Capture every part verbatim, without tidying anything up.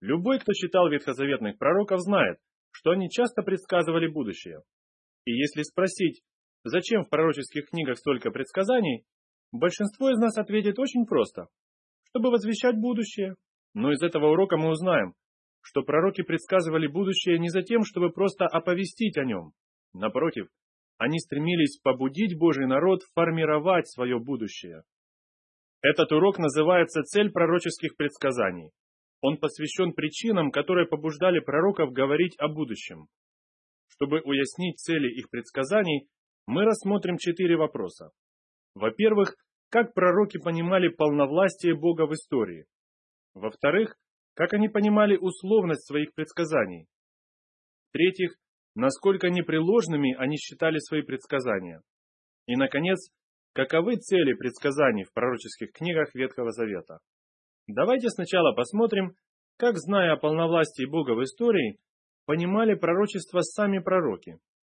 Любой, кто читал ветхозаветных пророков, знает, что они часто предсказывали будущее. И если спросить, зачем в пророческих книгах столько предсказаний, большинство из нас ответит очень просто: чтобы возвещать будущее. Но из этого урока мы узнаем, что пророки предсказывали будущее не за тем, чтобы просто оповестить о нем. Напротив, они стремились побудить Божий народ формировать свое будущее. Этот урок называется «Цель пророческих предсказаний». Он посвящен причинам, которые побуждали пророков говорить о будущем. Чтобы уяснить цели их предсказаний, мы рассмотрим четыре вопроса. Во-первых, как пророки понимали полновластие Бога в истории. Во-вторых, как они понимали условность своих предсказаний. В-третьих, насколько непреложными они считали свои предсказания. И, наконец, каковы цели предсказаний в пророческих книгах Ветхого Завета. Давайте сначала посмотрим, как, зная о полновластии Бога в истории, понимали пророчество сами пророки.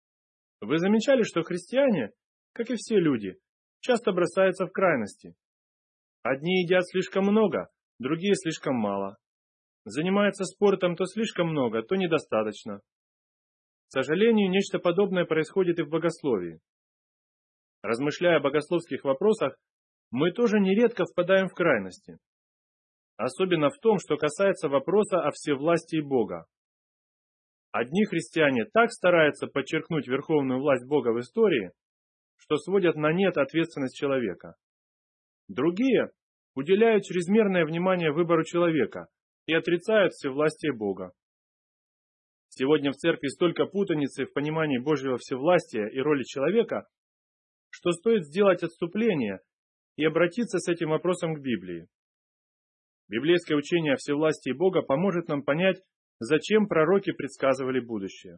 Вы замечали, что христиане, как и все люди, часто бросаются в крайности. Одни едят слишком много, другие слишком мало. Занимаются спортом то слишком много, то недостаточно. К сожалению, нечто подобное происходит и в богословии. Размышляя о богословских вопросах, мы тоже нередко впадаем в крайности. Особенно в том, что касается вопроса о всевластии Бога. Одни христиане так стараются подчеркнуть верховную власть Бога в истории, что сводят на нет ответственность человека. Другие уделяют чрезмерное внимание выбору человека и отрицают всевластие Бога. Сегодня в церкви столько путаницы в понимании Божьего всевластия и роли человека, что стоит сделать отступление и обратиться с этим вопросом к Библии. Библейское учение о всевластии Бога поможет нам понять, зачем пророки предсказывали будущее.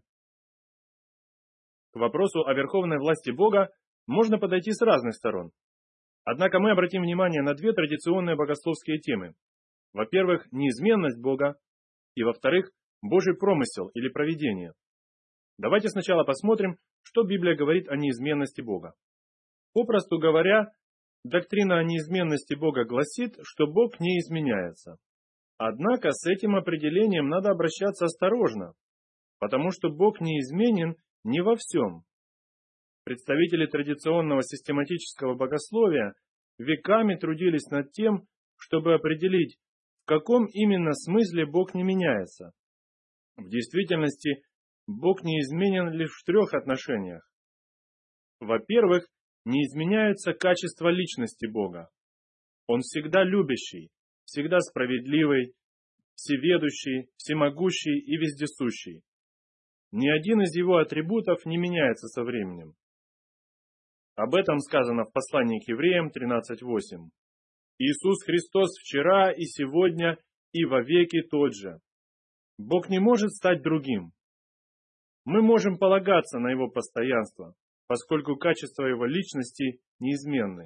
К вопросу о верховной власти Бога можно подойти с разных сторон. Однако мы обратим внимание на две традиционные богословские темы. Во-первых, неизменность Бога, и во-вторых, Божий промысел или провидение. Давайте сначала посмотрим, что Библия говорит о неизменности Бога. Попросту говоря, доктрина о неизменности Бога гласит, что Бог не изменяется. Однако с этим определением надо обращаться осторожно, потому что Бог неизменен не во всем. Представители традиционного систематического богословия веками трудились над тем, чтобы определить, в каком именно смысле Бог не меняется. В действительности, Бог неизменен лишь в трех отношениях. Во-первых, не изменяются качества личности Бога. Он всегда любящий, всегда справедливый, всеведущий, всемогущий и вездесущий. Ни один из его атрибутов не меняется со временем. Об этом сказано в послании к Евреям тринадцать восемь. Иисус Христос вчера и сегодня и вовеки тот же. Бог не может стать другим. Мы можем полагаться на Его постоянство, поскольку качества Его личности неизменны.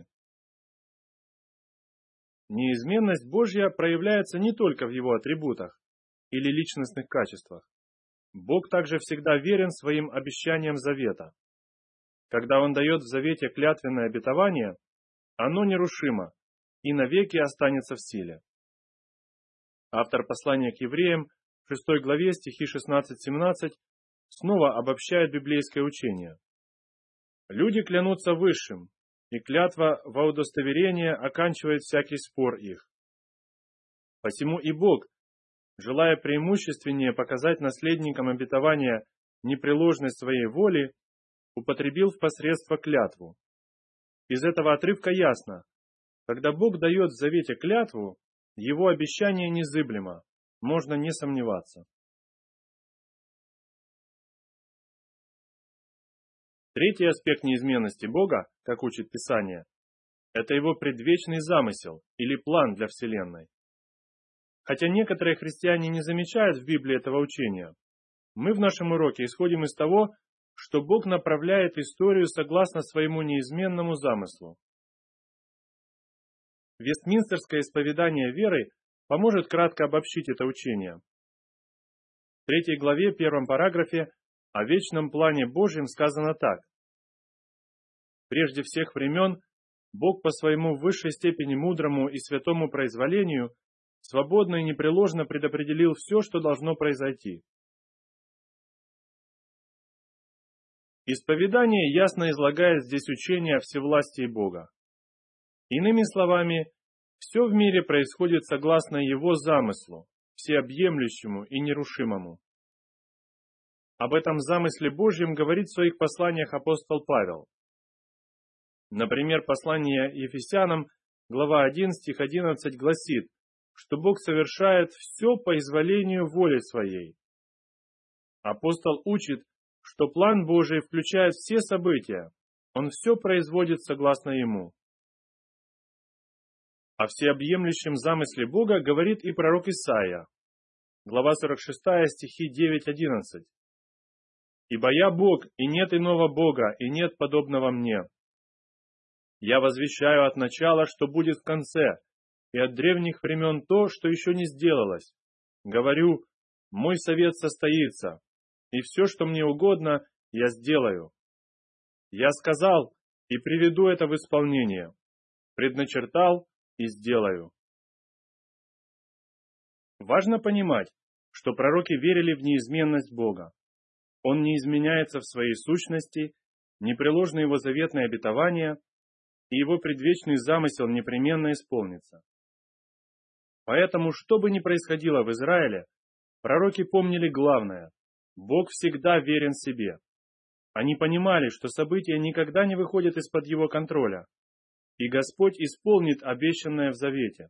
Неизменность Божья проявляется не только в Его атрибутах или личностных качествах. Бог также всегда верен своим обещаниям завета. Когда Он дает в завете клятвенное обетование, оно нерушимо и навеки останется в силе. Автор послания к Евреям в шестой главе стихи шестнадцать-семнадцать снова обобщает библейское учение. Люди клянутся высшим, и клятва во удостоверение оканчивает всякий спор их. Посему и Бог, желая преимущественнее показать наследникам обетования непреложность своей воли, употребил в посредство клятву. Из этого отрывка ясно, когда Бог дает в завете клятву, Его обещание незыблемо, можно не сомневаться. Третий аспект неизменности Бога, как учит Писание, это Его предвечный замысел или план для Вселенной. Хотя некоторые христиане не замечают в Библии этого учения, мы в нашем уроке исходим из того, что Бог направляет историю согласно своему неизменному замыслу. Вестминстерское исповедание веры поможет кратко обобщить это учение. В третьей главе, первом параграфе, о вечном плане Божьем сказано так. Прежде всех времен Бог по своему в высшей степени мудрому и святому произволению свободно и непреложно предопределил все, что должно произойти. Исповедание ясно излагает здесь учение о всевластии Бога. Иными словами, все в мире происходит согласно Его замыслу, всеобъемлющему и нерушимому. Об этом замысле Божьем говорит в своих посланиях апостол Павел. Например, послание Ефесянам, глава один, стих одиннадцать, гласит, что Бог совершает все по изволению воли Своей. Апостол учит, что план Божий включает все события, Он все производит согласно Ему. О всеобъемлющем замысле Бога говорит и пророк Исаия, глава сорок шесть, стихи девять-одиннадцать. «Ибо я Бог, и нет иного Бога, и нет подобного мне. Я возвещаю от начала, что будет в конце, и от древних времен то, что еще не сделалось. Говорю, мой совет состоится, и все, что мне угодно, я сделаю. Я сказал, и приведу это в исполнение. Предначертал, и сделаю». Важно понимать, что пророки верили в неизменность Бога. Он не изменяется в своей сущности, непреложно Его заветное обетование, и Его предвечный замысел непременно исполнится. Поэтому, что бы ни происходило в Израиле, пророки помнили главное – Бог всегда верен себе. Они понимали, что события никогда не выходят из-под Его контроля, и Господь исполнит обещанное в завете.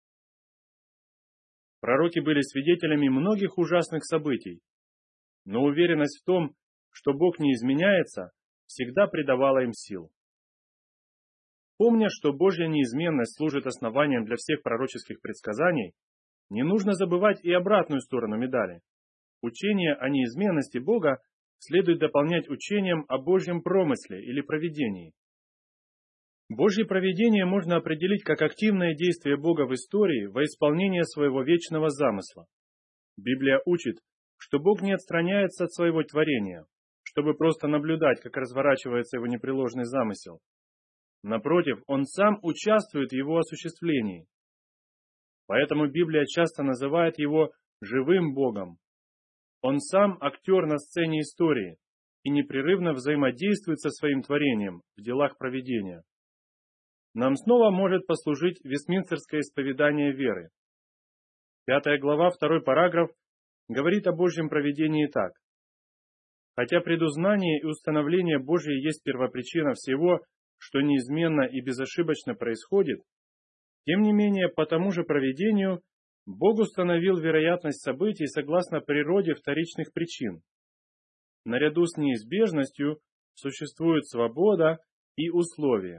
Пророки были свидетелями многих ужасных событий, но уверенность в том, что Бог не изменяется, всегда придавала им сил. Помня, что Божья неизменность служит основанием для всех пророческих предсказаний, не нужно забывать и обратную сторону медали. Учение о неизменности Бога следует дополнять учением о Божьем промысле или провидении. Божье провидение можно определить как активное действие Бога в истории во исполнение своего вечного замысла. Библия учит, что Бог не отстраняется от своего творения, чтобы просто наблюдать, как разворачивается Его непреложный замысел. Напротив, Он сам участвует в его осуществлении. Поэтому Библия часто называет Его живым Богом. Он сам актер на сцене истории и непрерывно взаимодействует со своим творением в делах провидения. Нам снова может послужить Вестминстерское исповедание веры. Пятая глава, второй параграф, говорит о Божьем провидении так. «Хотя предузнание и установление Божье есть первопричина всего, что неизменно и безошибочно происходит, тем не менее, по тому же провидению Бог установил вероятность событий согласно природе вторичных причин. Наряду с неизбежностью существует свобода и условия».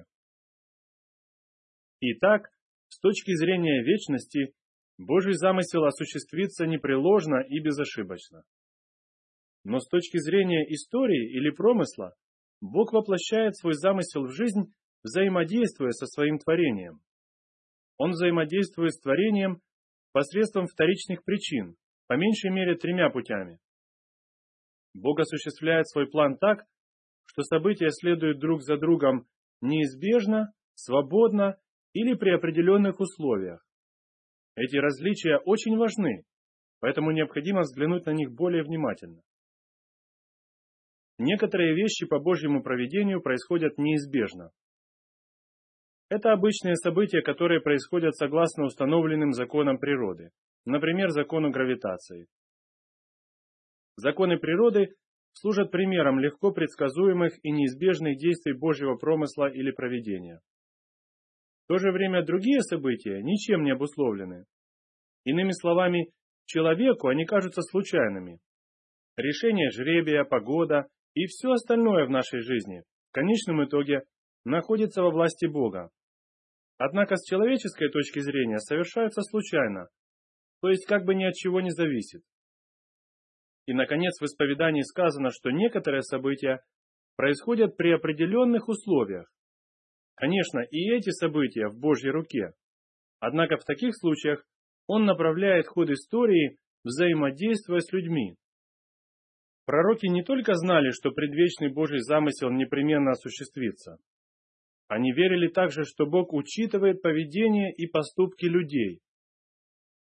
Итак, с точки зрения вечности, Божий замысел осуществится непреложно и безошибочно. Но с точки зрения истории или промысла, Бог воплощает свой замысел в жизнь, взаимодействуя со своим творением. Он взаимодействует с творением посредством вторичных причин, по меньшей мере тремя путями. Бог осуществляет свой план так, что события следуют друг за другом неизбежно, свободно или при определенных условиях. Эти различия очень важны, поэтому необходимо взглянуть на них более внимательно. Некоторые вещи по Божьему провидению происходят неизбежно. Это обычные события, которые происходят согласно установленным законам природы, например, закону гравитации. Законы природы служат примером легко предсказуемых и неизбежных действий Божьего промысла или провидения. В то же время другие события ничем не обусловлены. Иными словами, человеку они кажутся случайными. Решение жребия, погода и все остальное в нашей жизни в конечном итоге находится во власти Бога. Однако с человеческой точки зрения совершаются случайно, то есть как бы ни от чего не зависит. И, наконец, в исповедании сказано, что некоторые события происходят при определенных условиях. Конечно, и эти события в Божьей руке. Однако в таких случаях Он направляет ход истории, взаимодействуя с людьми. Пророки не только знали, что предвечный Божий замысел непременно осуществится. Они верили также, что Бог учитывает поведение и поступки людей.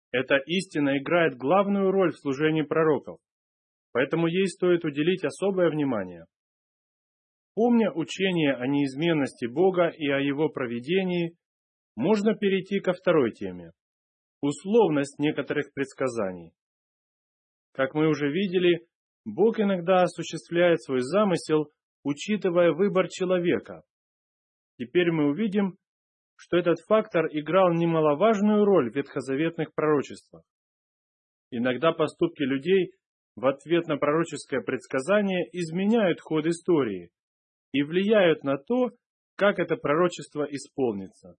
Эта истина играет главную роль в служении пророков, поэтому ей стоит уделить особое внимание. Помня учение о неизменности Бога и о Его провидении, можно перейти ко второй теме – условность некоторых предсказаний. Как мы уже видели, Бог иногда осуществляет свой замысел, учитывая выбор человека. Теперь мы увидим, что этот фактор играл немаловажную роль в ветхозаветных пророчествах. Иногда поступки людей в ответ на пророческое предсказание изменяют ход истории и влияют на то, как это пророчество исполнится.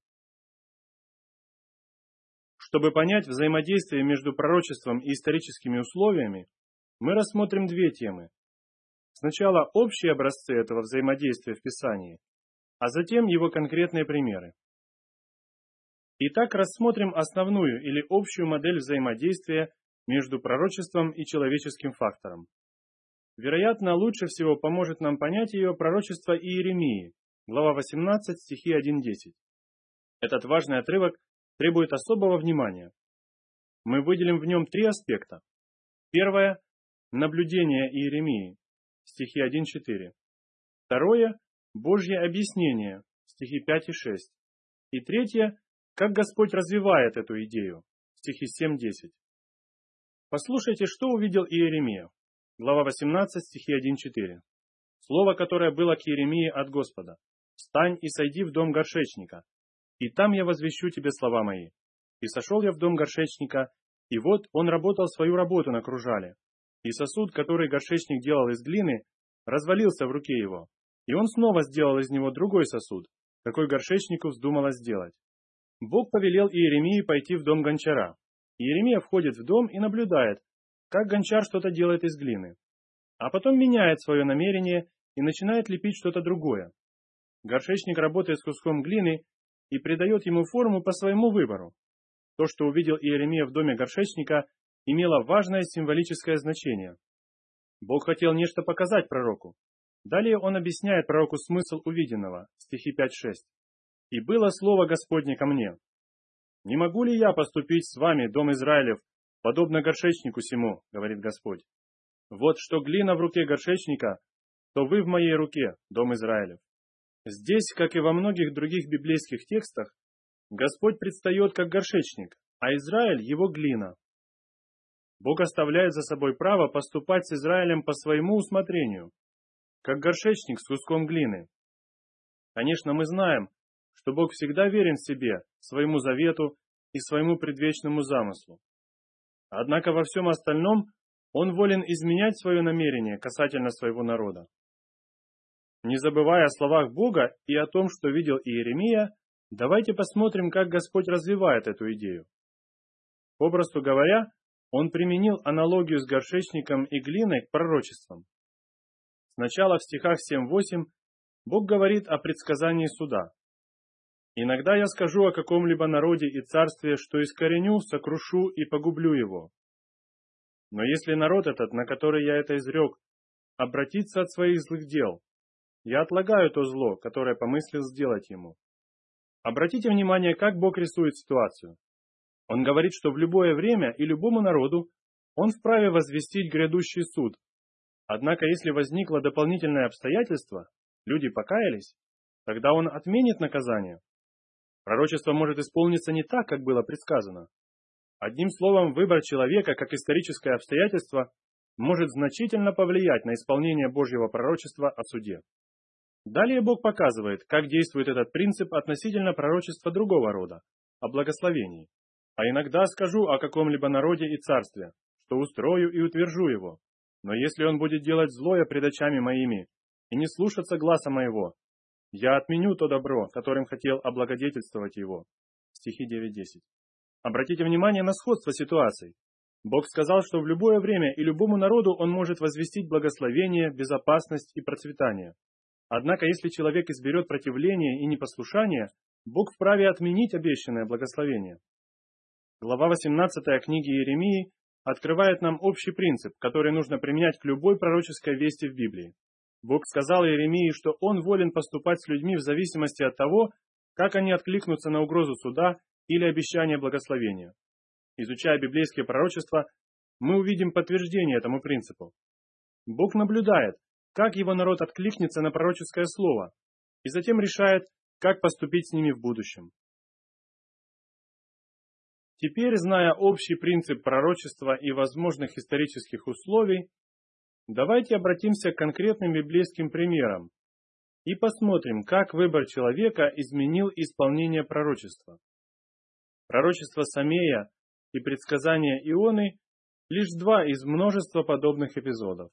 Чтобы понять взаимодействие между пророчеством и историческими условиями, мы рассмотрим две темы. Сначала общие образцы этого взаимодействия в Писании, а затем его конкретные примеры. Итак, рассмотрим основную или общую модель взаимодействия между пророчеством и человеческим фактором. Вероятно, лучше всего поможет нам понять ее пророчество Иеремии, глава восемнадцать, стихи один-десять. Этот важный отрывок требует особого внимания. Мы выделим в нем три аспекта. Первое – наблюдение Иеремии, стихи один-четыре. Второе – Божье объяснение, стихи пять и шесть. И третье – как Господь развивает эту идею, стихи семь-десять. Послушайте, что увидел Иеремия, глава восемнадцать, стихи один-четыре. Слово, которое было к Иеремии от Господа. «Встань и сойди в дом горшечника, и там я возвещу тебе слова мои. И сошел я в дом горшечника, и вот он работал свою работу на кружале. И сосуд, который горшечник делал из глины, развалился в руке его, и он снова сделал из него другой сосуд, какой горшечнику вздумалось сделать. Бог повелел Иеремии пойти в дом гончара. Иеремия входит в дом и наблюдает, как гончар что-то делает из глины, а потом меняет свое намерение и начинает лепить что-то другое. Горшечник работает с куском глины и придает ему форму по своему выбору. То, что увидел Иеремия в доме горшечника, имело важное символическое значение. Бог хотел нечто показать пророку. Далее он объясняет пророку смысл увиденного, стихи пять-шесть. «И было слово Господне ко мне. Не могу ли я поступить с вами, дом Израилев, подобно горшечнику сему, говорит Господь. Вот что глина в руке горшечника, то вы в моей руке, дом Израилев». Здесь, как и во многих других библейских текстах, Господь предстает как горшечник, а Израиль – его глина. Бог оставляет за собой право поступать с Израилем по своему усмотрению, как горшечник с куском глины. Конечно, мы знаем, что Бог всегда верен себе, своему завету и своему предвечному замыслу. Однако во всем остальном Он волен изменять свое намерение касательно своего народа. Не забывая о словах Бога и о том, что видел Иеремия, давайте посмотрим, как Господь развивает эту идею. Попросту говоря, Он применил аналогию с горшечником и глиной к пророчествам. Сначала в стихах семь-восемь Бог говорит о предсказании суда. «Иногда я скажу о каком-либо народе и царстве, что искореню, сокрушу и погублю его. Но если народ этот, на который я это изрек, обратится от своих злых дел, я отлагаю то зло, которое помыслил сделать ему». Обратите внимание, как Бог рисует ситуацию. Он говорит, что в любое время и любому народу Он вправе возвестить грядущий суд. Однако, если возникло дополнительное обстоятельство, люди покаялись, тогда Он отменит наказание. Пророчество может исполниться не так, как было предсказано. Одним словом, выбор человека, как историческое обстоятельство, может значительно повлиять на исполнение Божьего пророчества о суде. Далее Бог показывает, как действует этот принцип относительно пророчества другого рода, о благословении. «А иногда скажу о каком-либо народе и царстве, что устрою и утвержу его. Но если он будет делать злое пред очами моими и не слушаться гласа моего, я отменю то добро, которым хотел облагодетельствовать его». Стихи девять-десять. Обратите внимание на сходство ситуаций. Бог сказал, что в любое время и любому народу Он может возвестить благословение, безопасность и процветание. Однако, если человек изберет противление и непослушание, Бог вправе отменить обещанное благословение. Глава восемнадцатая книги Иеремии открывает нам общий принцип, который нужно применять к любой пророческой вести в Библии. Бог сказал Иеремии, что Он волен поступать с людьми в зависимости от того, как они откликнутся на угрозу суда или обещание благословения. Изучая библейские пророчества, мы увидим подтверждение этому принципу. Бог наблюдает, как его народ откликнется на пророческое слово, и затем решает, как поступить с ними в будущем. Теперь, зная общий принцип пророчества и возможных исторических условий, давайте обратимся к конкретным библейским примерам и посмотрим, как выбор человека изменил исполнение пророчества. Пророчество Самея и предсказания Ионы – лишь два из множества подобных эпизодов.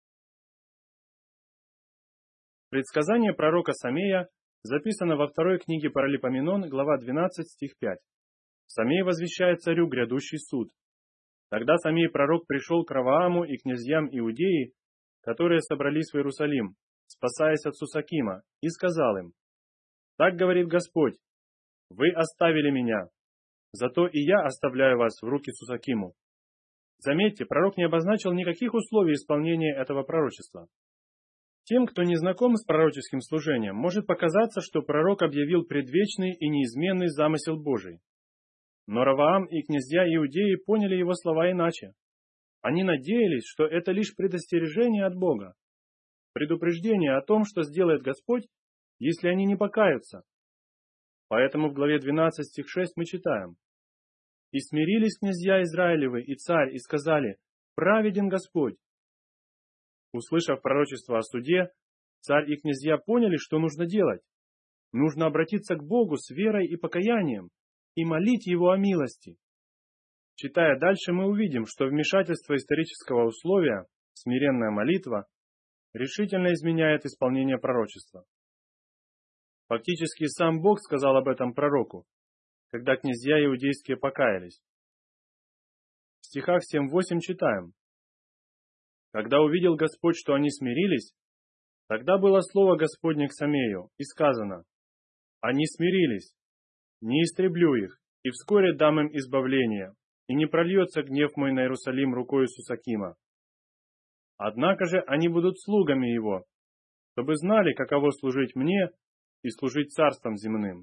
Предсказание пророка Самея записано во второй книге Паралипоменон, глава двенадцать, стих пять. Самей возвещает царю грядущий суд. Тогда Самей пророк пришел к Равааму и князьям Иудеи, которые собрались в Иерусалим, спасаясь от Сусакима, и сказал им: «Так говорит Господь, вы оставили меня, зато и я оставляю вас в руки Сусакиму». Заметьте, пророк не обозначил никаких условий исполнения этого пророчества. Тем, кто не знаком с пророческим служением, может показаться, что пророк объявил предвечный и неизменный замысел Божий. Но Раваам и князья Иудеи поняли его слова иначе. Они надеялись, что это лишь предостережение от Бога, предупреждение о том, что сделает Господь, если они не покаются. Поэтому в главе двенадцать, стих шесть мы читаем: «И смирились князья Израилевы и царь, и сказали: праведен Господь». Услышав пророчество о суде, царь и князья поняли, что нужно делать. Нужно обратиться к Богу с верой и покаянием и молить Его о милости. Читая дальше, мы увидим, что вмешательство исторического условия, смиренная молитва, решительно изменяет исполнение пророчества. Фактически сам Бог сказал об этом пророку, когда князья иудейские покаялись. В стихах семь-восемь читаем: «Когда увидел Господь, что они смирились, тогда было слово Господне к Самею, и сказано: они смирились, не истреблю их, и вскоре дам им избавление, и не прольется гнев мой на Иерусалим рукою Сусакима. Однако же они будут слугами его, чтобы знали, каково служить мне и служить царством земным».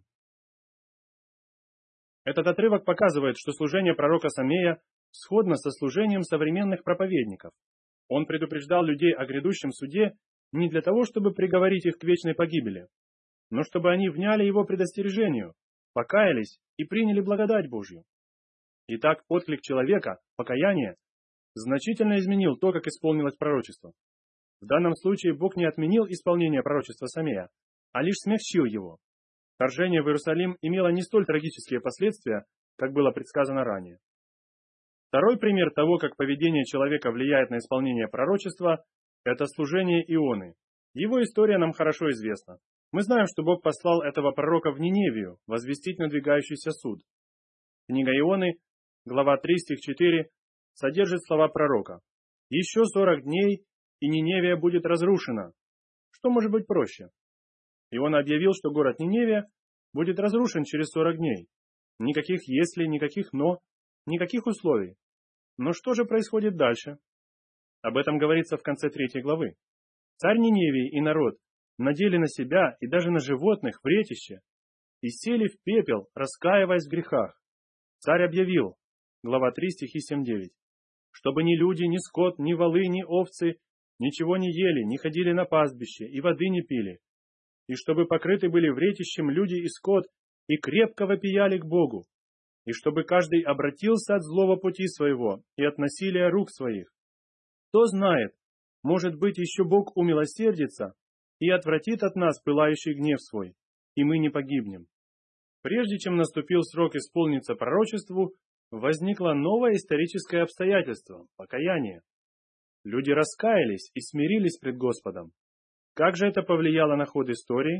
Этот отрывок показывает, что служение пророка Самея сходно со служением современных проповедников. Он предупреждал людей о грядущем суде не для того, чтобы приговорить их к вечной погибели, но чтобы они вняли его предостережению, покаялись и приняли благодать Божью. Итак, отклик человека, покаяние, значительно изменил то, как исполнилось пророчество. В данном случае Бог не отменил исполнение пророчества Самея, а лишь смягчил его. Вторжение в Иерусалим имело не столь трагические последствия, как было предсказано ранее. Второй пример того, как поведение человека влияет на исполнение пророчества, это служение Ионы. Его история нам хорошо известна. Мы знаем, что Бог послал этого пророка в Ниневию возвестить надвигающийся суд. Книга Ионы, глава три, стих четыре, содержит слова пророка: «Еще сорок дней, и Ниневия будет разрушена». Что может быть проще? Иона объявил, что город Ниневия будет разрушен через сорок дней. Никаких «если», никаких «но», никаких условий. Но что же происходит дальше? Об этом говорится в конце третьей главы. Царь Ниневии и народ надели на себя и даже на животных вретище и сели в пепел, раскаиваясь в грехах. Царь объявил, глава три, стихи семь-девять, чтобы ни люди, ни скот, ни волы, ни овцы ничего не ели, не ходили на пастбище и воды не пили, и чтобы покрыты были вретищем люди и скот и крепко вопияли к Богу, и чтобы каждый обратился от злого пути своего и от насилия рук своих. Кто знает, может быть, еще Бог умилосердится и отвратит от нас пылающий гнев свой, и мы не погибнем. Прежде чем наступил срок исполниться пророчеству, возникло новое историческое обстоятельство – покаяние. Люди раскаялись и смирились пред Господом. Как же это повлияло на ход истории?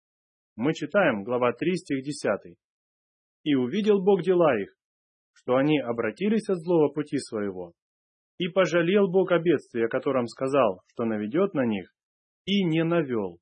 Мы читаем, глава три, стих десятый. «И увидел Бог дела их, что они обратились от злого пути своего, и пожалел Бог о бедствии, о котором сказал, что наведет на них, и не навел».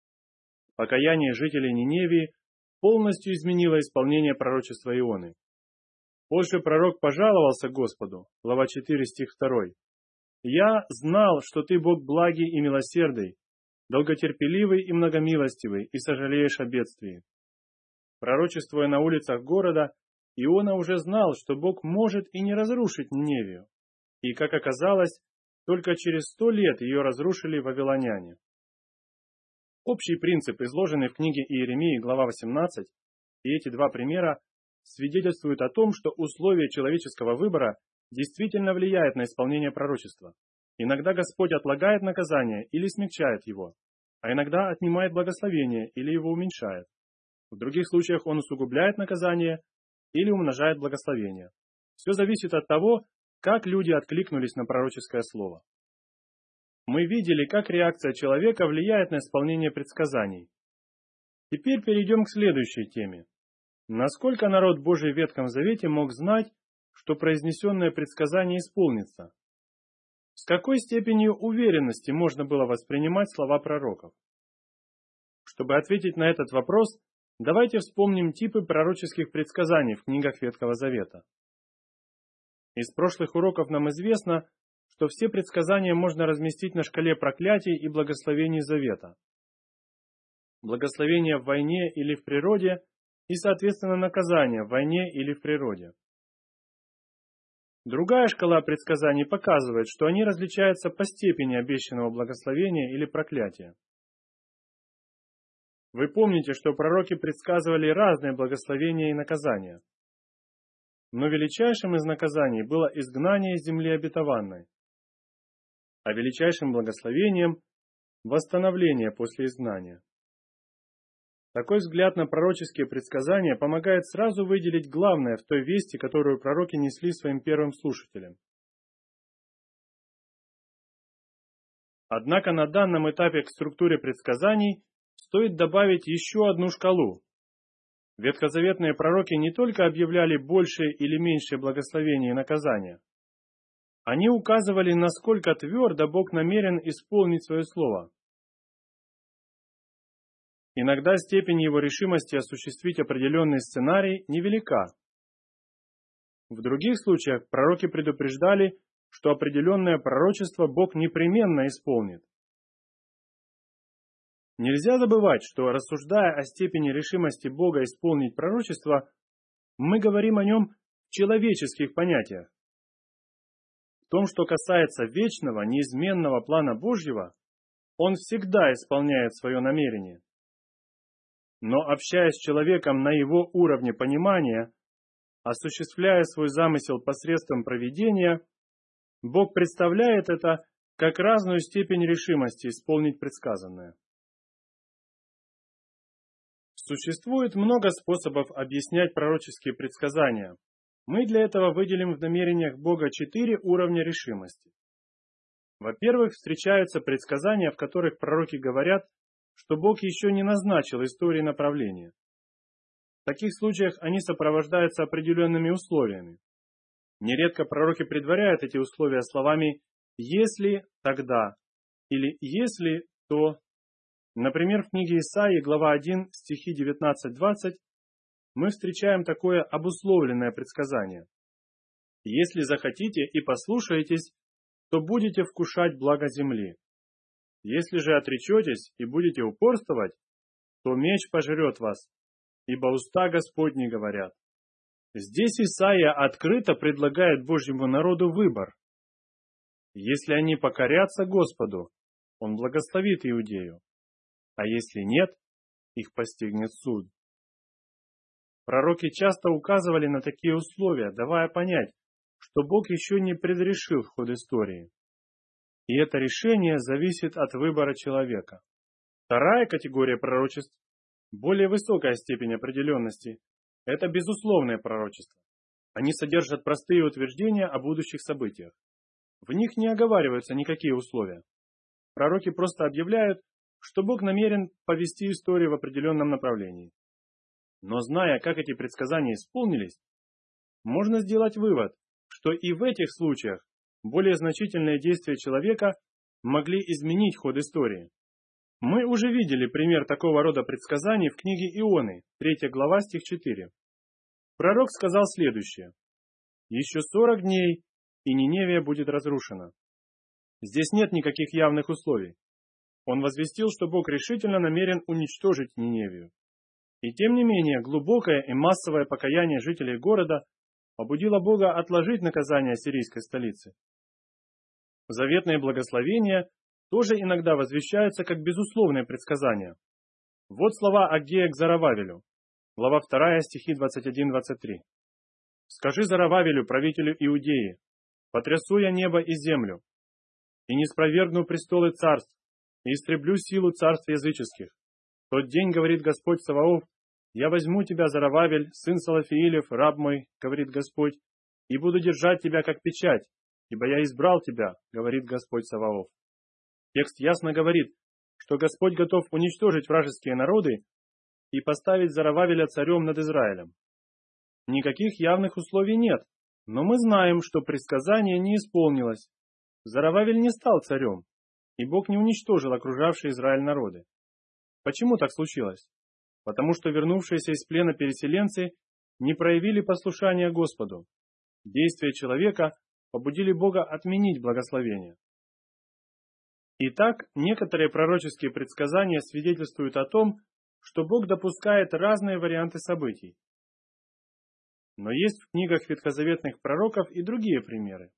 Покаяние жителей Ниневии полностью изменило исполнение пророчества Ионы. Позже пророк пожаловался Господу, глава четыре, стих второй. «Я знал, что ты Бог благий и милосердный, долготерпеливый и многомилостивый, и сожалеешь о бедствии». Пророчествуя на улицах города, Иона уже знал, что Бог может и не разрушить Ниневию. И, как оказалось, только через сто лет ее разрушили вавилоняне. Общий принцип, изложенный в книге Иеремии, глава восемнадцать, и эти два примера свидетельствуют о том, что условие человеческого выбора действительно влияет на исполнение пророчества. Иногда Господь отлагает наказание или смягчает его, а иногда отнимает благословение или его уменьшает. В других случаях Он усугубляет наказание или умножает благословение. Все зависит от того, как люди откликнулись на пророческое слово. Мы видели, как реакция человека влияет на исполнение предсказаний. Теперь перейдем к следующей теме. Насколько народ Божий в Ветхом Завете мог знать, что произнесенное предсказание исполнится? С какой степенью уверенности можно было воспринимать слова пророков? Чтобы ответить на этот вопрос, давайте вспомним типы пророческих предсказаний в книгах Ветхого Завета. Из прошлых уроков нам известно, что все предсказания можно разместить на шкале проклятий и благословений Завета. Благословения в войне или в природе и, соответственно, наказания в войне или в природе. Другая шкала предсказаний показывает, что они различаются по степени обещанного благословения или проклятия. Вы помните, что пророки предсказывали разные благословения и наказания. Но величайшим из наказаний было изгнание из земли обетованной, а величайшим благословением – восстановление после изгнания. Такой взгляд на пророческие предсказания помогает сразу выделить главное в той вести, которую пророки несли своим первым слушателям. Однако на данном этапе к структуре предсказаний стоит добавить еще одну шкалу. Ветхозаветные пророки не только объявляли большее или меньшее благословение и наказание. Они указывали, насколько твердо Бог намерен исполнить свое слово. Иногда степень его решимости осуществить определенный сценарий невелика. В других случаях пророки предупреждали, что определенное пророчество Бог непременно исполнит. Нельзя забывать, что, рассуждая о степени решимости Бога исполнить пророчество, мы говорим о нем в человеческих понятиях. В том, что касается вечного, неизменного плана Божьего, Он всегда исполняет свое намерение. Но, общаясь с человеком на его уровне понимания, осуществляя свой замысел посредством провидения, Бог представляет это как разную степень решимости исполнить предсказанное. Существует много способов объяснять пророческие предсказания. Мы для этого выделим в намерениях Бога четыре уровня решимости. Во-первых, встречаются предсказания, в которых пророки говорят, что Бог еще не назначил истории направления. В таких случаях они сопровождаются определенными условиями. Нередко пророки предваряют эти условия словами «если, тогда» или «если, то». Например, в книге Исаии, глава один, стихи девятнадцать-двадцать, мы встречаем такое обусловленное предсказание. «Если захотите и послушаетесь, то будете вкушать благо земли. Если же отречетесь и будете упорствовать, то меч пожрет вас, ибо уста Господни говорят». Здесь Исаия открыто предлагает Божьему народу выбор. Если они покорятся Господу, Он благословит Иудею, а если нет, их постигнет суд. Пророки часто указывали на такие условия, давая понять, что Бог еще не предрешил ход истории. И это решение зависит от выбора человека. Вторая категория пророчеств, более высокая степень определенности, это безусловное пророчество. Они содержат простые утверждения о будущих событиях. В них не оговариваются никакие условия. Пророки просто объявляют, что Бог намерен повести историю в определенном направлении. Но зная, как эти предсказания исполнились, можно сделать вывод, что и в этих случаях более значительные действия человека могли изменить ход истории. Мы уже видели пример такого рода предсказаний в книге Ионы, третья глава, стих четыре. Пророк сказал следующее: «Еще сорок дней, и Ниневия будет разрушена». Здесь нет никаких явных условий. Он возвестил, что Бог решительно намерен уничтожить Ниневию. И тем не менее, глубокое и массовое покаяние жителей города побудило Бога отложить наказание ассирийской столицы. Заветные благословения тоже иногда возвещаются как безусловные предсказания. Вот слова Аггея к Зарававелю, глава вторая, стихи двадцать один двадцать три. «Скажи Зарававелю, правителю Иудеи, потрясу я небо и землю, и не спровергну престолы царств, и истреблю силу царств языческих. В тот день, говорит Господь Саваоф, я возьму тебя, Зарававель, сын Салафиилев, раб мой, говорит Господь, и буду держать тебя как печать, ибо я избрал тебя, говорит Господь Саваоф». Текст ясно говорит, что Господь готов уничтожить вражеские народы и поставить Зарававеля царем над Израилем. Никаких явных условий нет, но мы знаем, что предсказание не исполнилось. Зарававель не стал царем, и Бог не уничтожил окружавшие Израиль народы. Почему так случилось? Потому что вернувшиеся из плена переселенцы не проявили послушания Господу. Действия человека побудили Бога отменить благословение. Итак, некоторые пророческие предсказания свидетельствуют о том, что Бог допускает разные варианты событий. Но есть в книгах ветхозаветных пророков и другие примеры.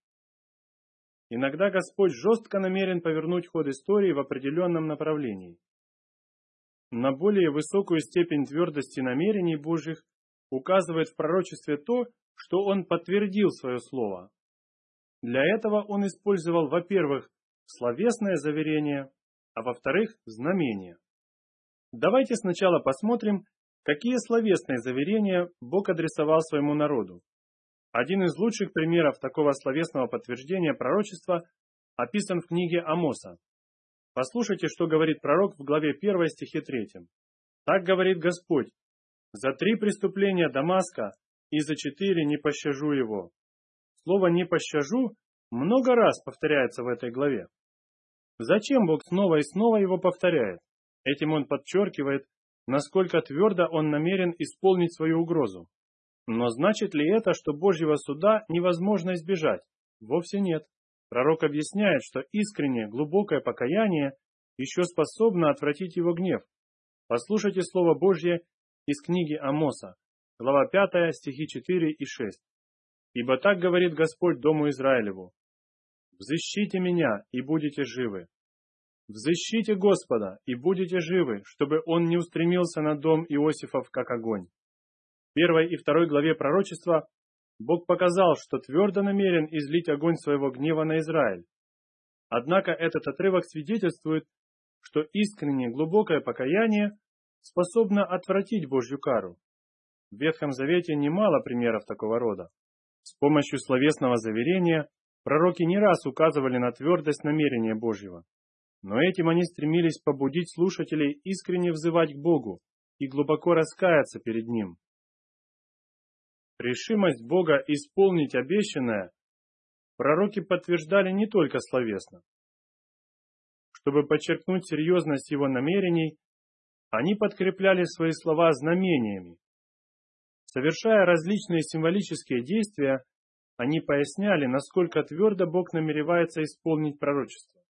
Иногда Господь жестко намерен повернуть ход истории в определенном направлении. На более высокую степень твердости намерений Божьих указывает в пророчестве то, что Он подтвердил свое слово. Для этого Он использовал, во-первых, словесное заверение, а во-вторых, знамение. Давайте сначала посмотрим, какие словесные заверения Бог адресовал своему народу. Один из лучших примеров такого словесного подтверждения пророчества описан в книге Амоса. Послушайте, что говорит пророк в главе первой, стихе третьем. «Так говорит Господь, за три преступления Дамаска и за четыре не пощажу его». Слово «не пощажу» много раз повторяется в этой главе. Зачем Бог снова и снова его повторяет? Этим Он подчеркивает, насколько твердо Он намерен исполнить свою угрозу. Но значит ли это, что Божьего суда невозможно избежать? Вовсе нет. Пророк объясняет, что искреннее, глубокое покаяние еще способно отвратить его гнев. Послушайте Слово Божье из книги Амоса, глава пятая, стихи четыре и шесть. «Ибо так говорит Господь дому Израилеву: взыщите меня, и будете живы. Взыщите Господа, и будете живы, чтобы Он не устремился на дом Иосифов, как огонь». В первой и второй главе пророчества Бог показал, что твердо намерен излить огонь своего гнева на Израиль. Однако этот отрывок свидетельствует, что искреннее глубокое покаяние способно отвратить Божью кару. В Ветхом Завете немало примеров такого рода. С помощью словесного заверения пророки не раз указывали на твердость намерения Божьего. Но этим они стремились побудить слушателей искренне взывать к Богу и глубоко раскаяться перед Ним. Решимость Бога исполнить обещанное пророки подтверждали не только словесно. Чтобы подчеркнуть серьезность Его намерений, они подкрепляли свои слова знамениями. Совершая различные символические действия, они поясняли, насколько твердо Бог намеревается исполнить пророчество.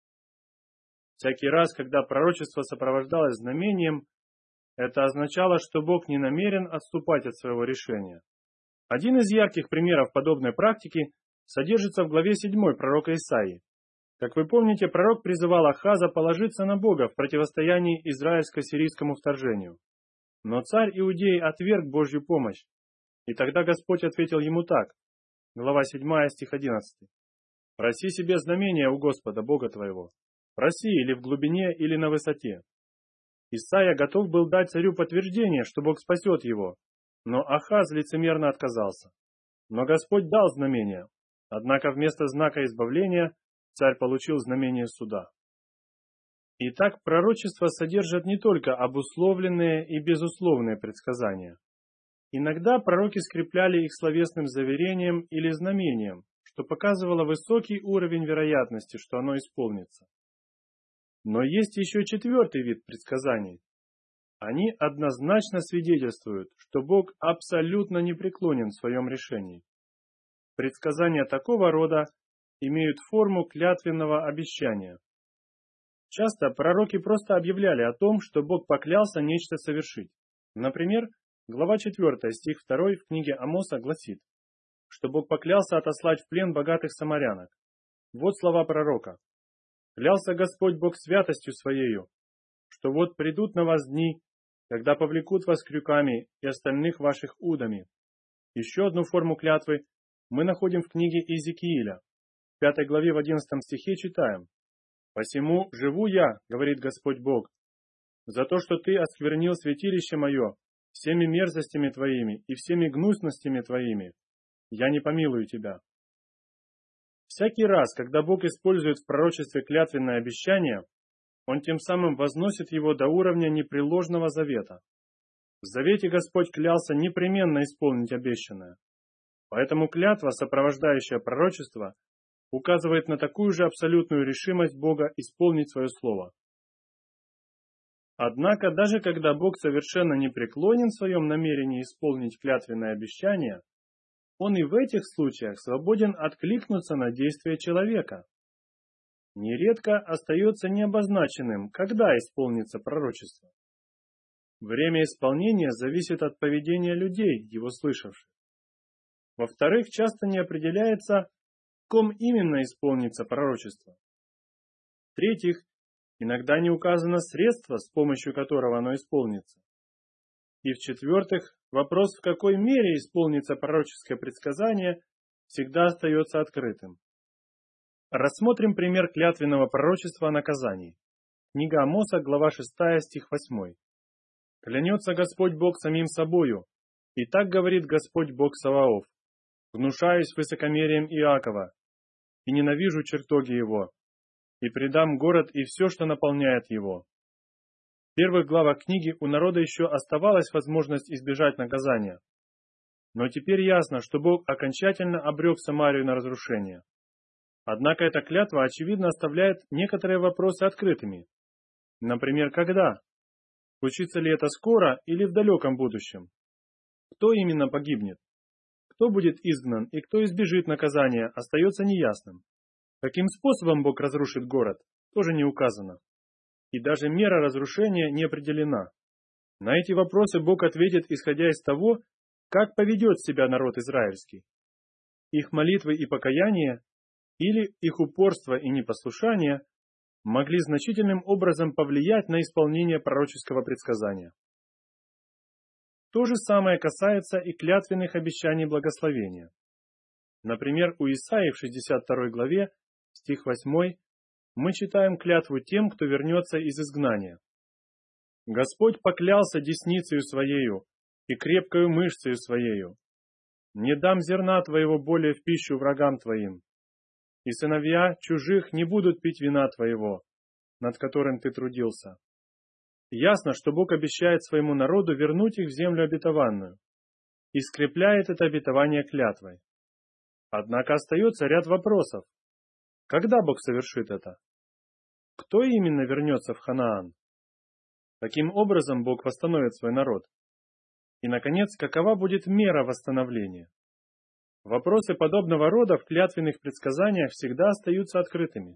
Всякий раз, когда пророчество сопровождалось знамением, это означало, что Бог не намерен отступать от своего решения. Один из ярких примеров подобной практики содержится в главе седьмой пророка Исаии. Как вы помните, пророк призывал Ахаза положиться на Бога в противостоянии израильско-сирийскому вторжению. Но царь Иудеи отверг Божью помощь, и тогда Господь ответил ему так. Глава седьмая, стих одиннадцатый. «Проси себе знамения у Господа, Бога твоего. Проси или в глубине, или на высоте». Исаия готов был дать царю подтверждение, что Бог спасет его, но Ахаз лицемерно отказался. Но Господь дал знамение, однако вместо знака избавления царь получил знамение суда. Итак, пророчества содержат не только обусловленные и безусловные предсказания. Иногда пророки скрепляли их словесным заверением или знамением, что показывало высокий уровень вероятности, что оно исполнится. Но есть еще четвертый вид предсказаний. Они однозначно свидетельствуют, что Бог абсолютно непреклонен в своем решении. Предсказания такого рода имеют форму клятвенного обещания. Часто пророки просто объявляли о том, что Бог поклялся нечто совершить. Например, глава четвёртая, стих второй в книге Амоса гласит, что Бог поклялся отослать в плен богатых самарянок. Вот слова пророка. «Клялся Господь Бог святостью Своею, что вот придут на вас дни, когда повлекут вас крюками и остальных ваших удами». Еще одну форму клятвы мы находим в книге Иезекииля. В пятой главе в одиннадцатом стихе читаем: «Посему живу я, говорит Господь Бог, за то, что ты осквернил святилище мое всеми мерзостями твоими и всеми гнусностями твоими, я не помилую тебя». Всякий раз, когда Бог использует в пророчестве клятвенное обещание, Он тем самым возносит его до уровня непреложного завета. В завете Господь клялся непременно исполнить обещанное. Поэтому клятва, сопровождающая пророчество, указывает на такую же абсолютную решимость Бога исполнить свое слово. Однако, даже когда Бог совершенно непреклонен в своем намерении исполнить клятвенное обещание, Он и в этих случаях свободен откликнуться на действия человека. Нередко остается необозначенным, когда исполнится пророчество. Время исполнения зависит от поведения людей, его слышавших. Во-вторых, часто не определяется, в ком именно исполнится пророчество. В-третьих, иногда не указано средство, с помощью которого оно исполнится. И в-четвертых, вопрос, в какой мере исполнится пророческое предсказание, всегда остается открытым. Рассмотрим пример клятвенного пророчества о наказании. Книга Амоса, глава шестая, стих восьмой. «Клянется Господь Бог самим собою, и так говорит Господь Бог Саваоф: внушаюсь высокомерием Иакова, и ненавижу чертоги его, и предам город и все, что наполняет его». В первых главах книги у народа еще оставалась возможность избежать наказания. Но теперь ясно, что Бог окончательно обрек Самарию на разрушение. Однако эта клятва, очевидно, оставляет некоторые вопросы открытыми. Например, когда? Случится ли это скоро или в далеком будущем? Кто именно погибнет? Кто будет изгнан и кто избежит наказания, остается неясным. Каким способом Бог разрушит город, тоже не указано. И даже мера разрушения не определена. На эти вопросы Бог ответит, исходя из того, как поведет себя народ израильский. Их молитвы и покаяние, или их упорство и непослушание могли значительным образом повлиять на исполнение пророческого предсказания. То же самое касается и клятвенных обещаний благословения. Например, у Исаии в шестьдесят второй главе, стих восьмой, мы читаем клятву тем, кто вернется из изгнания. «Господь поклялся десницею Своею и крепкою мышцею Своею. Не дам зерна Твоего более в пищу врагам Твоим, и сыновья чужих не будут пить вина Твоего, над которым Ты трудился». Ясно, что Бог обещает своему народу вернуть их в землю обетованную и скрепляет это обетование клятвой. Однако остается ряд вопросов. Когда Бог совершит это? Кто именно вернется в Ханаан? Каким образом Бог восстановит свой народ? И, наконец, какова будет мера восстановления? Вопросы подобного рода в клятвенных предсказаниях всегда остаются открытыми.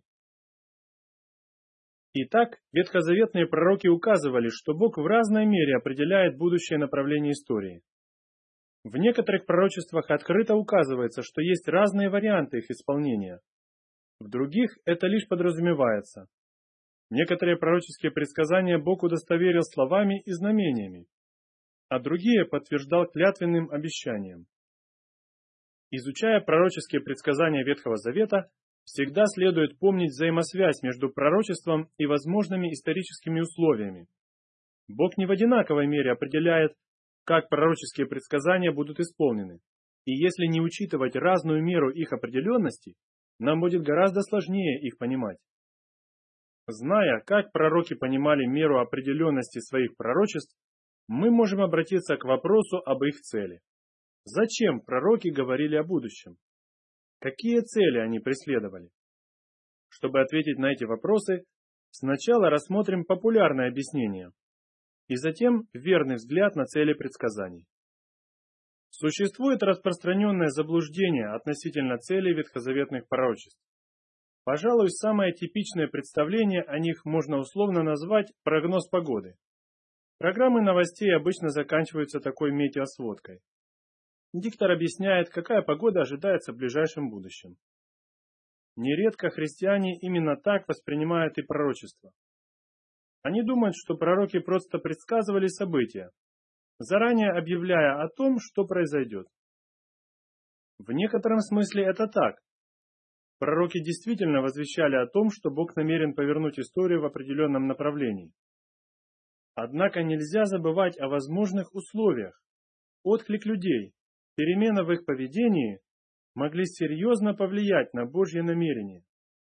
Итак, ветхозаветные пророки указывали, что Бог в разной мере определяет будущее направление истории. В некоторых пророчествах открыто указывается, что есть разные варианты их исполнения. В других это лишь подразумевается. Некоторые пророческие предсказания Бог удостоверил словами и знамениями, а другие подтверждал клятвенным обещанием. Изучая пророческие предсказания Ветхого Завета, всегда следует помнить взаимосвязь между пророчеством и возможными историческими условиями. Бог не в одинаковой мере определяет, как пророческие предсказания будут исполнены, и если не учитывать разную меру их определенности, нам будет гораздо сложнее их понимать. Зная, как пророки понимали меру определенности своих пророчеств, мы можем обратиться к вопросу об их цели. Зачем пророки говорили о будущем? Какие цели они преследовали? Чтобы ответить на эти вопросы, сначала рассмотрим популярное объяснение, и затем верный взгляд на цели предсказаний. Существует распространенное заблуждение относительно целей ветхозаветных пророчеств. Пожалуй, самое типичное представление о них можно условно назвать прогноз погоды. Программы новостей обычно заканчиваются такой метеосводкой. Диктор объясняет, какая погода ожидается в ближайшем будущем. Нередко христиане именно так воспринимают и пророчество. Они думают, что пророки просто предсказывали события, заранее объявляя о том, что произойдет. В некотором смысле это так. Пророки действительно возвещали о том, что Бог намерен повернуть историю в определенном направлении. Однако нельзя забывать о возможных условиях. Отклик людей, перемена в их поведении могли серьезно повлиять на Божье намерение.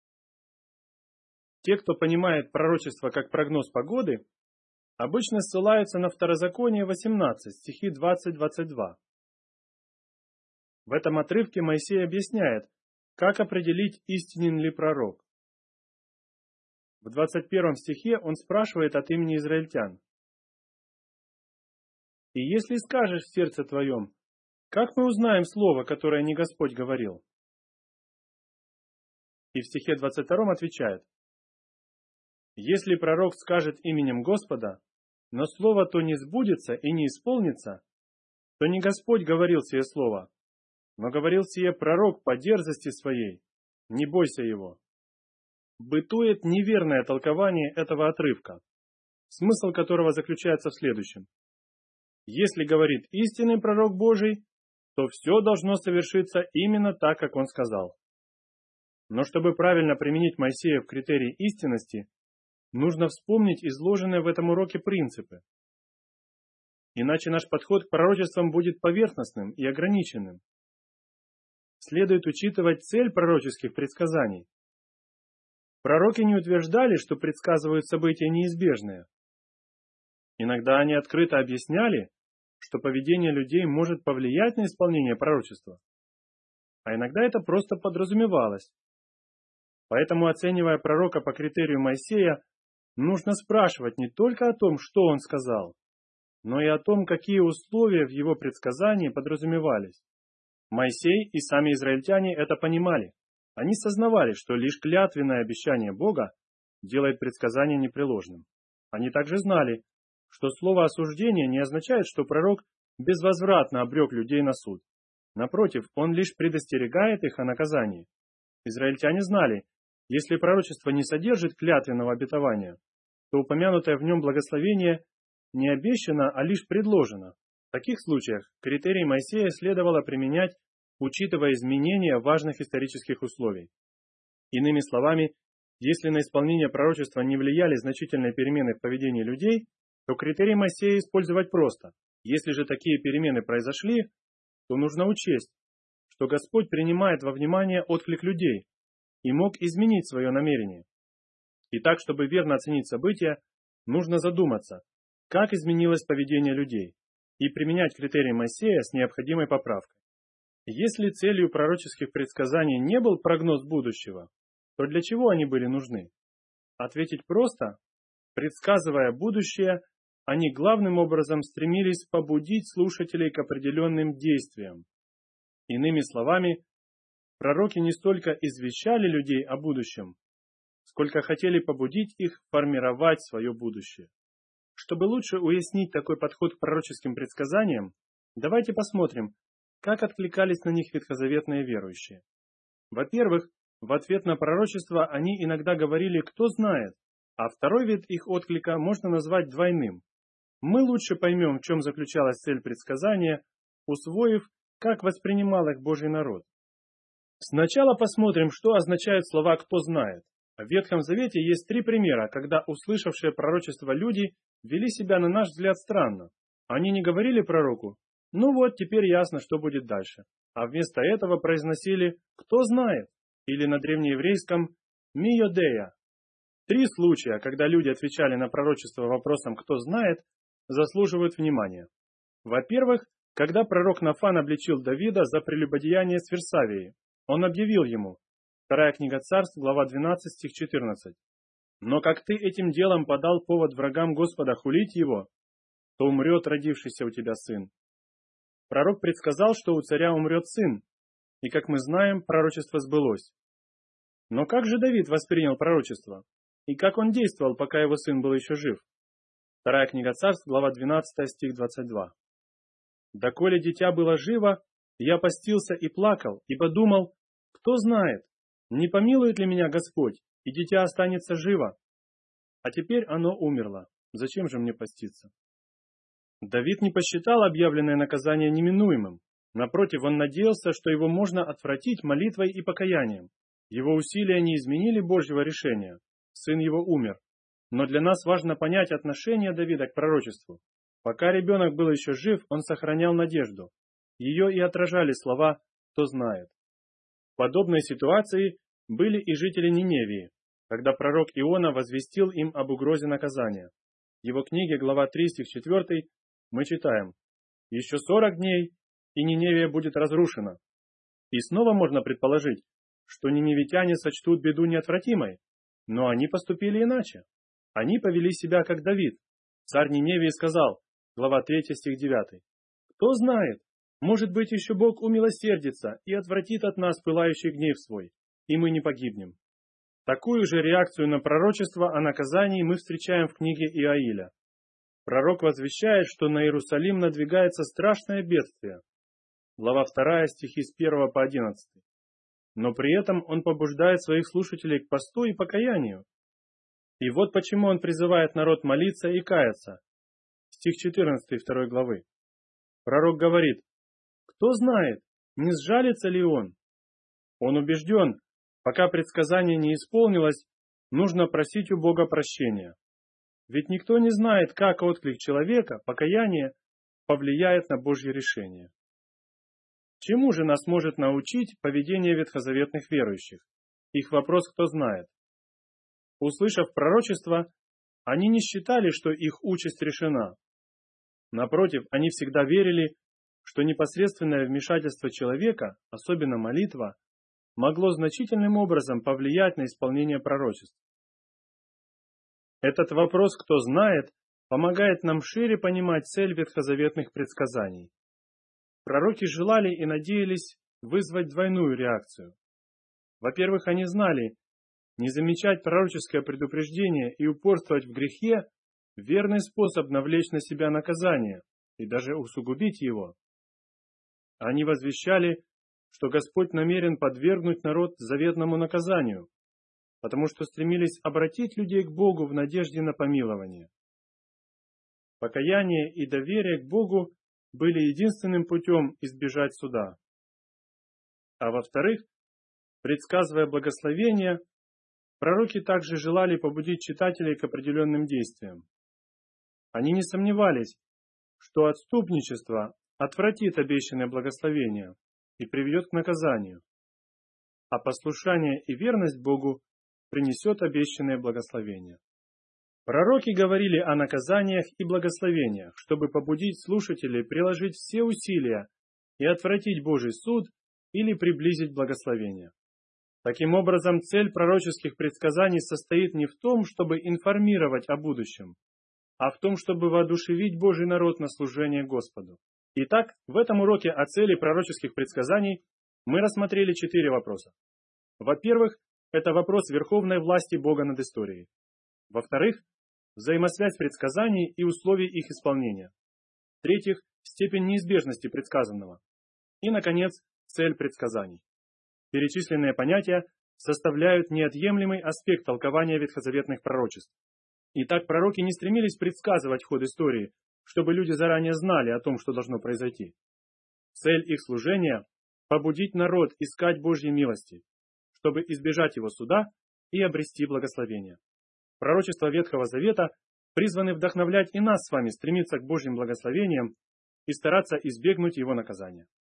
Те, кто понимает пророчество как прогноз погоды, обычно ссылаются на Второзаконие восемнадцать, стихи двадцать-двадцать два. В этом отрывке Моисей объясняет, как определить, истинен ли пророк. В двадцать первом стихе он спрашивает от имени израильтян. «И если скажешь в сердце твоем, как мы узнаем слово, которое не Господь говорил?» И в стихе двадцать втором отвечает. «Если пророк скажет именем Господа, но слово то не сбудется и не исполнится, то не Господь говорил сие слово, но говорил сие пророк по дерзости своей, не бойся его». Бытует неверное толкование этого отрывка, смысл которого заключается в следующем. Если говорит истинный пророк Божий, то все должно совершиться именно так, как он сказал. Но чтобы правильно применить Моисеев критерий истинности, нужно вспомнить изложенные в этом уроке принципы. Иначе наш подход к пророчествам будет поверхностным и ограниченным. Следует учитывать цель пророческих предсказаний. Пророки не утверждали, что предсказывают события неизбежные. Иногда они открыто объясняли, что поведение людей может повлиять на исполнение пророчества. А иногда это просто подразумевалось. Поэтому, оценивая пророка по критерию Моисея, нужно спрашивать не только о том, что он сказал, но и о том, какие условия в его предсказании подразумевались. Моисей и сами израильтяне это понимали. Они сознавали, что лишь клятвенное обещание Бога делает предсказание непреложным. Они также знали, что слово осуждения не означает, что пророк безвозвратно обрек людей на суд. Напротив, он лишь предостерегает их о наказании. Израильтяне знали, если пророчество не содержит клятвенного обетования, то упомянутое в нем благословение не обещано, а лишь предложено. В таких случаях критерий Моисея следовало применять, учитывая изменения важных исторических условий. Иными словами, если на исполнение пророчества не влияли значительные перемены в поведении людей, то критерий Моисея использовать просто. Если же такие перемены произошли, то нужно учесть, что Господь принимает во внимание отклик людей и мог изменить свое намерение. И так, чтобы верно оценить события, нужно задуматься, как изменилось поведение людей, и применять критерий Моисея с необходимой поправкой. Если целью пророческих предсказаний не был прогноз будущего, то для чего они были нужны? Ответить просто: предсказывая будущее, они главным образом стремились побудить слушателей к определенным действиям. Иными словами, пророки не столько извещали людей о будущем, сколько хотели побудить их формировать свое будущее. Чтобы лучше уяснить такой подход к пророческим предсказаниям, давайте посмотрим, как откликались на них ветхозаветные верующие. Во-первых, в ответ на пророчество они иногда говорили «кто знает», а второй вид их отклика можно назвать двойным. Мы лучше поймем, в чем заключалась цель предсказания, усвоив, как воспринимал их Божий народ. Сначала посмотрим, что означают слова «кто знает». В Ветхом Завете есть три примера, когда услышавшие пророчество люди вели себя, на наш взгляд, странно. Они не говорили пророку: «Ну вот, теперь ясно, что будет дальше», а вместо этого произносили «кто знает» или на древнееврейском «миодея». Три случая, когда люди отвечали на пророчество вопросом «кто знает», заслуживают внимания. Во-первых, когда пророк Нафан обличил Давида за прелюбодеяние с Версавией, он объявил ему, вторая книга Царств, глава двенадцать, стих четырнадцать, «Но как ты этим делом подал повод врагам Господа хулить его, то умрет родившийся у тебя сын». Пророк предсказал, что у царя умрет сын, и, как мы знаем, пророчество сбылось. Но как же Давид воспринял пророчество? И как он действовал, пока его сын был еще жив? Вторая книга Царств, глава двенадцатая, стих двадцать два. «Доколе дитя было живо, я постился и плакал, ибо думал, кто знает, не помилует ли меня Господь, и дитя останется живо. А теперь оно умерло. Зачем же мне поститься?» Давид не посчитал объявленное наказание неминуемым. Напротив, он надеялся, что его можно отвратить молитвой и покаянием. Его усилия не изменили Божьего решения. Сын его умер. Но для нас важно понять отношение Давида к пророчеству. Пока ребенок был еще жив, он сохранял надежду. Ее и отражали слова «кто знает». В подобной ситуации были и жители Ниневии, когда пророк Иона возвестил им об угрозе наказания. В его книге, глава три, стих четыре, мы читаем: «Еще сорок дней, и Ниневия будет разрушена». И снова можно предположить, что ниневитяне сочтут беду неотвратимой, но они поступили иначе. Они повели себя как Давид. Царь Ниневии сказал, глава три, стих девять, «Кто знает, может быть, еще Бог умилосердится и отвратит от нас пылающий гнев свой, и мы не погибнем». Такую же реакцию на пророчество о наказании мы встречаем в книге Иоиля. Пророк возвещает, что на Иерусалим надвигается страшное бедствие. Глава вторая, стихи с первого по одиннадцатый. Но при этом он побуждает своих слушателей к посту и покаянию. И вот почему он призывает народ молиться и каяться. Стих четырнадцатый второй главы. Пророк говорит: «Кто знает, не сжалится ли он?» Он убежден, пока предсказание не исполнилось, нужно просить у Бога прощения. Ведь никто не знает, как отклик человека, покаяние, повлияет на Божье решение. Чему же нас может научить поведение ветхозаветных верующих? Их вопрос кто знает. Услышав пророчество, они не считали, что их участь решена. Напротив, они всегда верили, что непосредственное вмешательство человека, особенно молитва, могло значительным образом повлиять на исполнение пророчеств. Этот вопрос «кто знает» помогает нам шире понимать цель ветхозаветных предсказаний. Пророки желали и надеялись вызвать двойную реакцию. Во-первых, они знали, не замечать пророческое предупреждение и упорствовать в грехе – верный способ навлечь на себя наказание и даже усугубить его. Они возвещали, что Господь намерен подвергнуть народ заветному наказанию, потому что стремились обратить людей к Богу в надежде на помилование. Покаяние и доверие к Богу были единственным путем избежать суда. А во-вторых, предсказывая благословение, пророки также желали побудить читателей к определенным действиям. Они не сомневались, что отступничество отвратит обещанное благословение и приведет к наказанию, а послушание и верность Богу принесет обещанное благословение. Пророки говорили о наказаниях и благословениях, чтобы побудить слушателей приложить все усилия и отвратить Божий суд или приблизить благословение. Таким образом, цель пророческих предсказаний состоит не в том, чтобы информировать о будущем, а в том, чтобы воодушевить Божий народ на служение Господу. Итак, в этом уроке о цели пророческих предсказаний мы рассмотрели четыре вопроса. Во-первых, это вопрос верховной власти Бога над историей. Во-вторых, взаимосвязь предсказаний и условий их исполнения. В-третьих, степень неизбежности предсказанного. И, наконец, цель предсказаний. Перечисленные понятия составляют неотъемлемый аспект толкования ветхозаветных пророчеств. Итак, пророки не стремились предсказывать ход истории, чтобы люди заранее знали о том, что должно произойти. Цель их служения – побудить народ искать Божьей милости, чтобы избежать его суда и обрести благословение. Пророчества Ветхого Завета призваны вдохновлять и нас с вами стремиться к Божьим благословениям и стараться избегнуть его наказания.